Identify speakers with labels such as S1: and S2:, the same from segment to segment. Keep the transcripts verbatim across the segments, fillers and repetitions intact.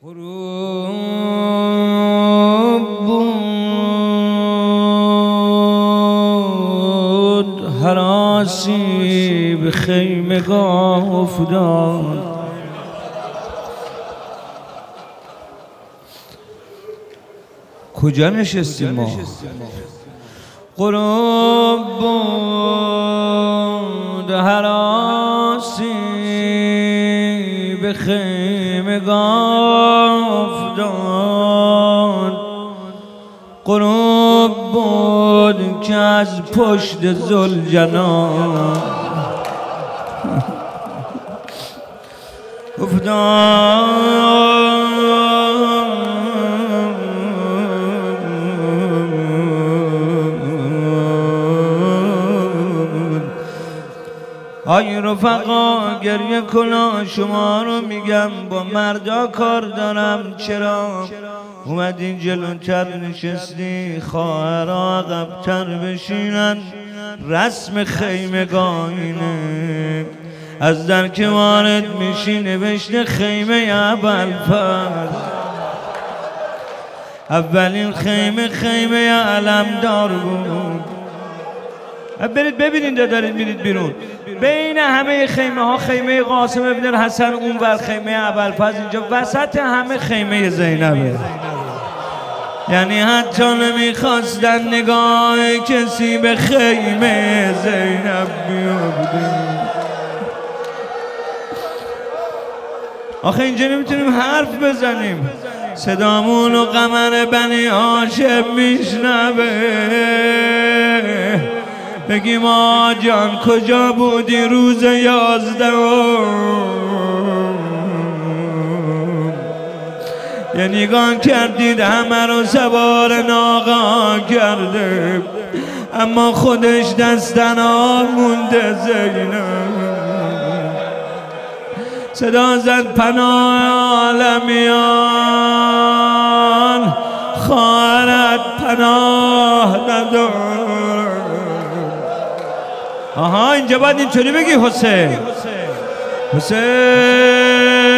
S1: غروب بود هراسی به خیمگاه افتاد. کجا نشستیم ما؟ غروب بود هراسی به خیمگاه افتاد. غروب بود که از پشت ذوالجلال افتاد. آی رفقا گریه کنا شما رو میگم، با مردا کار دارم. چرا اومدین جلوتر نشستی؟ خواهرها عقب‌تر بشینن، رسم خیمگاه اینه. از در که وارد میشی نوشته خیمه ابوالفضل. اولین خیمه خیمه علمدار بود. برید ببینید دارید میرید بیرون. بین همه خیمه ها خیمه قاسم ابن الحسن، اون ور خیمه ابوالفضل، اینجا وسط همه خیمه زینبه. یعنی حتی نمیخواستن نگاه کسی به خیمه زینب بیفته. آخه اینجا نمیتونیم حرف بزنیم، صدامون و قمر بنی هاشم میشنوه. بگیم آقا جان کجا بودی روز یازدهم؟ یه نگاه کردید همه رو سوار ناقا کرده، اما خودش دستنار مونده. زینب صدا زد پناه عالمیان، خواهرت پناه ندار. آها اینجا باید اینطوری بگی حسین حسین.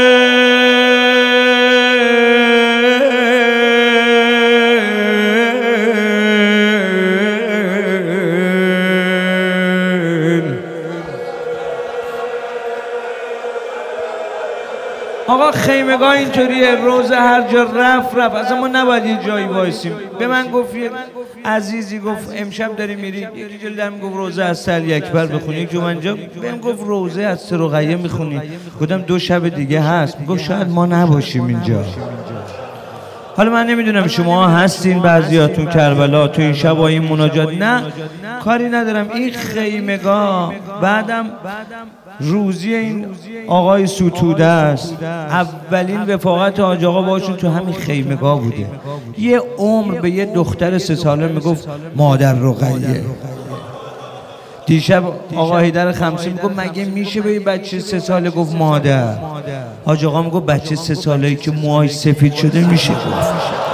S1: آقا خیمگاه اینطوریه، روزه هر جا رفت رفت. اصلا ما نباید یه جایی وایسیم. به من گفت یه عزیزی، گفت امشب داری میری؟ یکی جلدم گفت روزه از سعدی اکبر بخونی. یکی من جا بهم گفت روزه از رقیه میخونی. گفتم دو شب دیگه هست. گفت شاید ما نباشیم اینجا. حالا من نمیدونم شما هستین بعضیاتون کربلا تو این شب این مناجات. نه کاری ندارم. این خیمگاه بعدم روزی این آقای ستوده است. اولین رفاقت حاج آقا باشون تو همین خیمگاه بوده. یه عمر به یه دختر سه ساله میگفت مادر رقیه. دیشب آقا حیدر خمسی میگفت مگه میشه به یه بچه سه ساله گفت مادر؟ حاج آقا میگفت بچه سه ساله‌ای که موهاش سفید شده میشه گفت.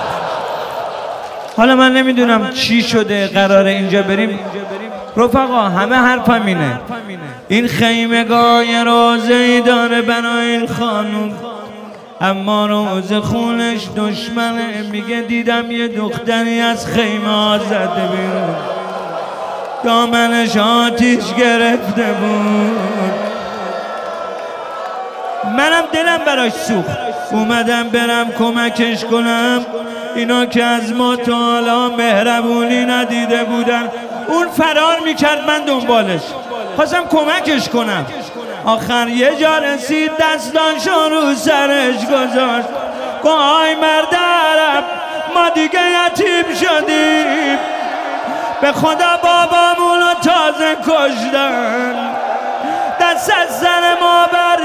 S1: حالا من نمیدونم چی شده، قراره اینجا بریم. رفقا همه حرفم اینه، این خیمگاه یه روزه‌ای داره برای این خانوم، اما روز خونش دشمنه. میگه دیدم یه دختری از خیمه ها زده بیرون، دامنش آتیش گرفته بود. منم دلم براش سوخت، اومدم برم کمکش کنم. اینا که از ما تا حالا مهربونی ندیده بودن. اون فرار میکرد، من دنبالش خواستم کمکش کنم. آخر یه جا رسید دستانشو رو سرش گذاشت. وای مرد عرب ما دیگه یتیم شدیم، به خدا بابامونو تازه کشتن، دست از سر ما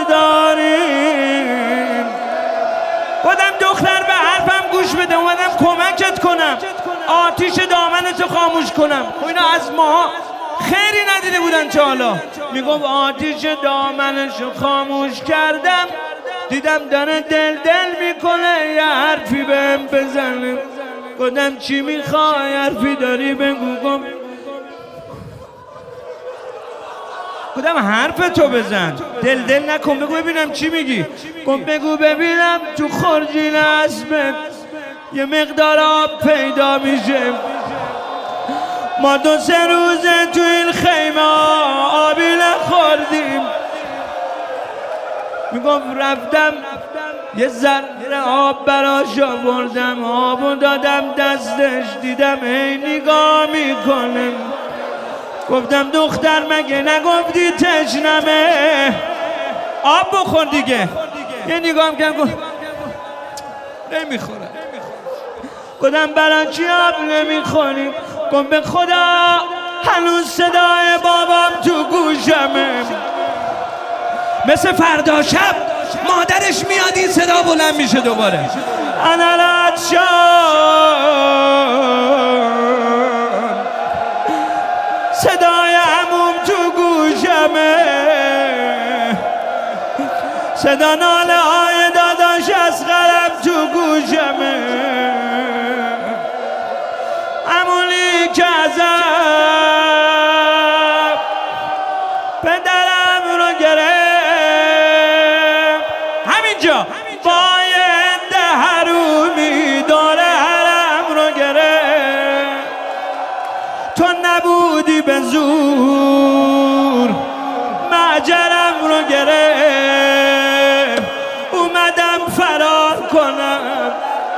S1: برداریم. گفتم دختر به حرفم گوش بده، اومدم کمکت کنم، آتیش دامنتو خاموش کنم. خب اینا از ما خیری ندیده بودن تا حالا. میگم آتیش دامنشو خاموش کردم، دیدم داره دل دل میکنه، یه حرفی بهم بزنه. گفتم چی میخوای؟ حرفی داری بگو. گم گفتم حرف تو بزن، دل دل نکن، بگو ببینم چی میگی. گفت بگو ببینم تو خورجین اسبت یه مقدار آب پیدا میشه. ما دو سه روزه تو این خیمه آبی نخوردیم. میگفت رفتم یه ذره آب براش آوردم، آبو دادم دستش، دیدم هی نگاه میکنم. گفتم دختر مگه نگفتی تشنمه؟ آب بخور دیگه. یه نگاه هم کردم، گفت نمیخورم. گفتم برای چی آب نمیخوری؟ گفت به خدا هنوز صدای بابام تو گوشمه. مثل فردا شب مادرش میاد این صدا بلند میشه دوباره. انالات شان صدای عموم تو گوشمه، صدا ناله های داداش اصغرم تو گوشمه. عمولی که ازم پدرم رو گرفت، همینجا باید حرومی داره حرم رو گرفت. تو نبودی به زور معجرم رو گرفت، اومدم فرار کنم.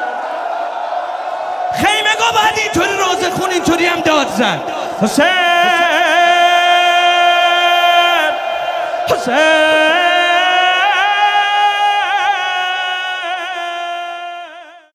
S1: خیمه گاه باید اینطوری روزه خون اینطوری هم داد زد. حسین حسین